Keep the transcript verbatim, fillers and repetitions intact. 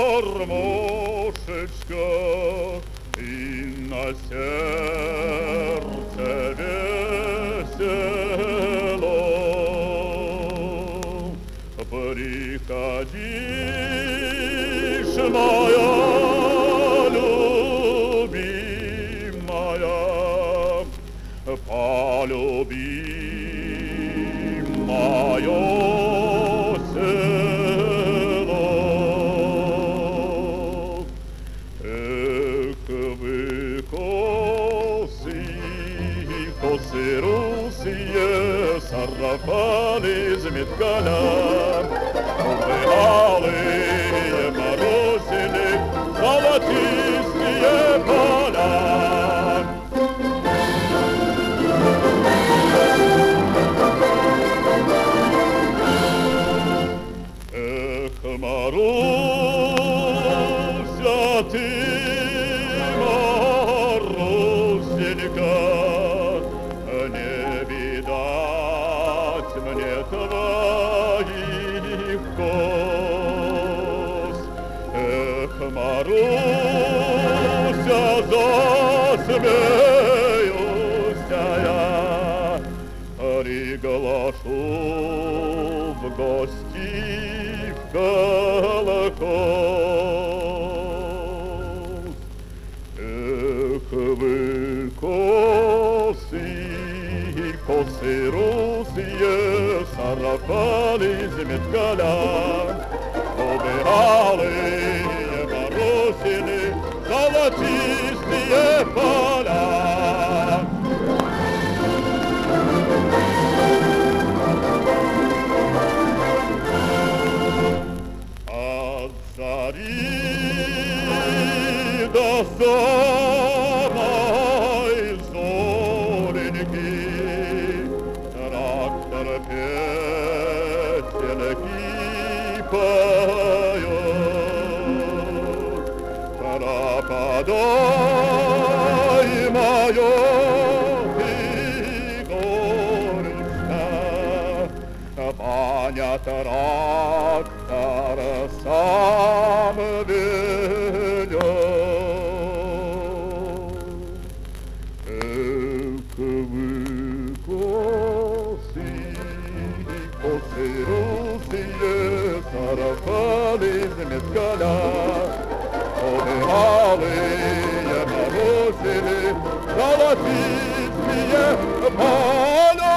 гармошечка, и на сердце весело. Приходишь, моя любимая, полюби мое село. Эх, вы косы, косы русые, сарафаны из меткаля, вы алые морозили, золотистые поля. Эх, Маруся, ты, Марусенька, не видать мне твоих кос. Эх, Маруся, засмеюсь я, приглашу в гости в колокол. Эх, вы косы, косы русые, сарафаны из меткаля, убиралые морозины, золотистые поля. От зари до самой зореньки трактор песенки поет. Пропадай, мое ты горько, Ваня трактор сам ведет. Эх, вы косы, косы русые, сарафаны из меткаля, убиралые морозили, золотистые поля.